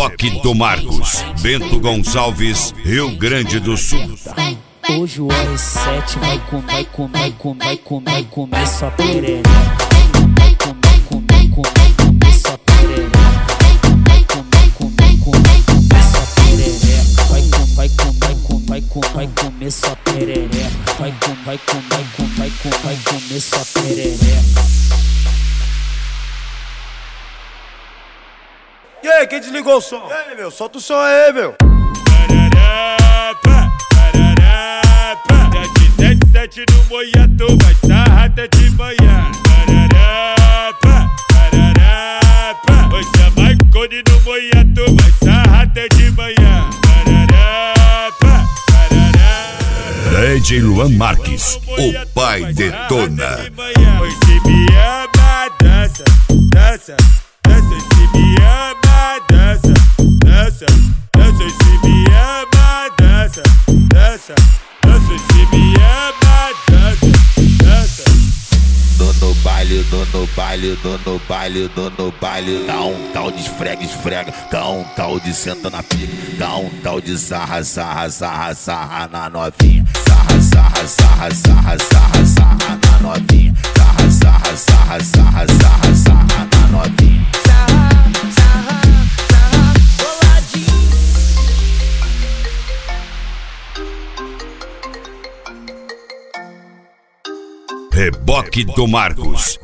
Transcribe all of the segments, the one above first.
Reboque do Marcos, Bento Gonçalves, Rio Grande do Sul. Hoje o R7 vai comer só perereca. Vai comer só perereca. Vai comer só perereca. Vai comer só perereca. Vai comer só perereca. E aí, quem desligou o som? E aí, meu? Solta o som aí, meu. Sete no moiato, vai sarrar até de manhã. Você é Marconi no moiato, vai sarrar até de manhã. DJ Luan Marques, o pai detona. Se me ama, dança, dança, dança. Se me ama, dança, dança, dança. Se me ama, dança, dança, dança. Se me ama, dança, dança. No baile, dá um tal de esfrega, dá um tal de senta na pica, dá um tal de sarra na novinha, sarra na novinha, sarra na novinha. Reboque do Marcos.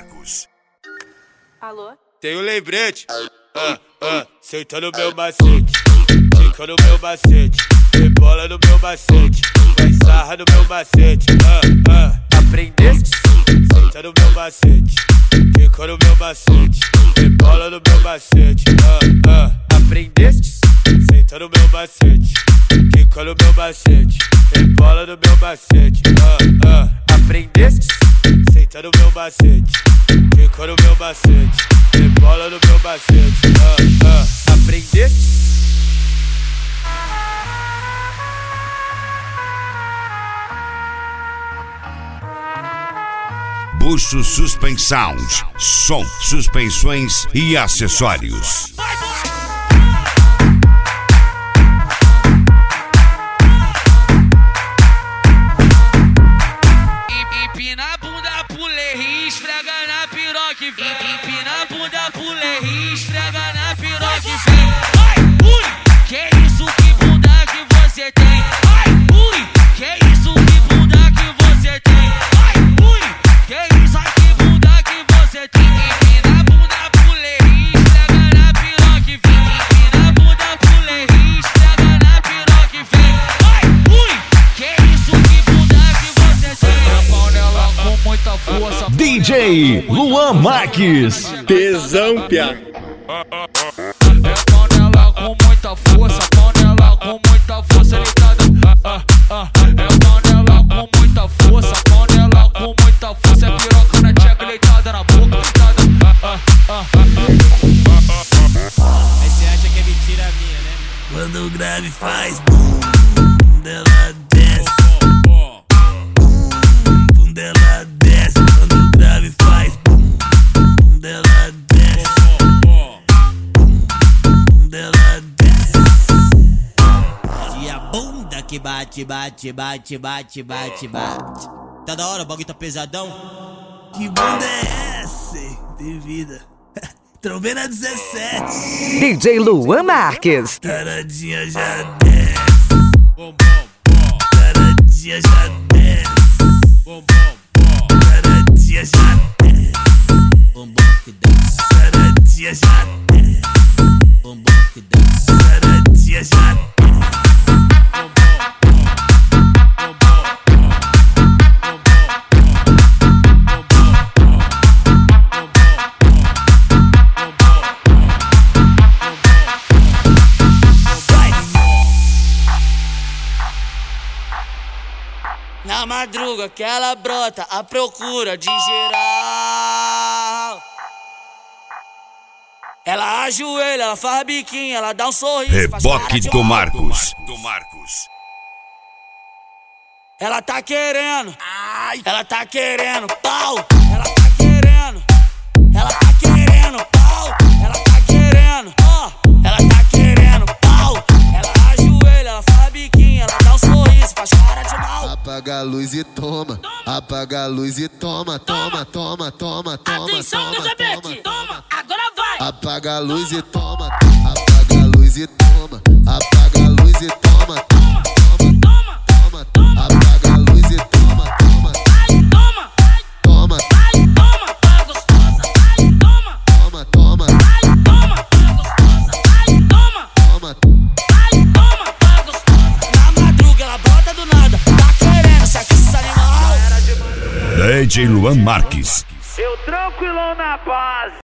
Alô? Tem um lembrete, senta no meu macete, fica no meu macete, rebola no meu macete, vai sarra no meu macete, aprendeste? Senta no meu macete, fica no meu macete, rebola no meu macete, aprendeste? Senta no meu macete, fica no meu macete, rebola no meu macete, aprendeste? Senta no meu macete, fica no meu macete, rebola no meu macete, aprendeste? Bucho Suspensões, som, suspensões e acessórios. Empina a bunda, pulei, esfrega na piroca e vem. Empina a bunda, pulei, esfrega na piroca e vem. Ai, ui, que isso, que bunda que você tem. Ai, ui, que isso, que bunda que você tem. Ai, ui, que isso, ai, que bunda que você tem. Empina a bunda, pulei, esfrega na piroca e vem. Empina a bunda, pulei, esfrega na piroca e vem. Ai, ui, que isso, que bunda que você tem. A pau nela com muita força. DJ Luan Marques. Tesão, piá. É pau nela com muita força, pau nela com muita força ligada. É pau nela com muita força, pau nela com muita força. É piroca na tcheca, deitada na boca, deitada. Aí cê acha que é mentira minha, né? Quando o grave faz bum, dela desce. Bum, dela desce. Quando o grave faz bum, dela desce. Bum, dela desce. E a bunda que bate. Tá da hora, o bagulho tá pesadão. Que bunda é essa? Tem vida. Trombei na 17. DJ Luan Marques. Taradinha já desce. Taradinha já desce. Taradinha já desce. Bombom que desce, Taradinha já desce. bombom que desce. Taradinha já desce. Na madruga que ela brota à procura de geral. Ela ajoelha, ela faz biquinho, ela dá um sorriso. Reboque do Marcos. Ela tá querendo, ela tá querendo pau. Ela tá querendo, ela tá querendo pau. Ela tá querendo, ó, ela tá querendo. Apaga a luz e toma, apaga a luz e toma, toma, toma, toma, toma. Atenção, Elizabeth, toma, agora vai. Apaga a luz e toma, apaga a luz e toma, apaga a luz e toma, toma, toma, toma, toma. Apaga a luz e toma, toma, Toma, toma, toma, tá gostosa. Toma, toma, toma, toma, tá gostosa. Toma, toma. toma, tá gostosa. Na madruga ela brota do nada, tá querendo sexo esse animal. DJ Luan Marques. Eu tranquilão na paz.